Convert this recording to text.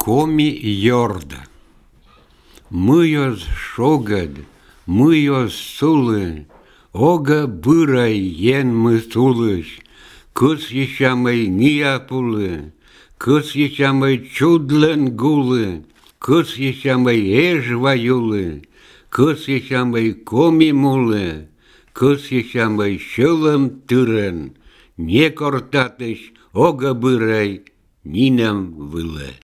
Коми йорда. Мыёз шогад, мыёз сулы, ога бырай ен мы сулыш, кыс ещамай ниапулы, кыс ещамай чудлен гулы, кыс ещамай эж ваюлы, кыс ещамай коми мулы, кыс ещамай шылым тырен, не кортатыш ога бырай нинам вылы.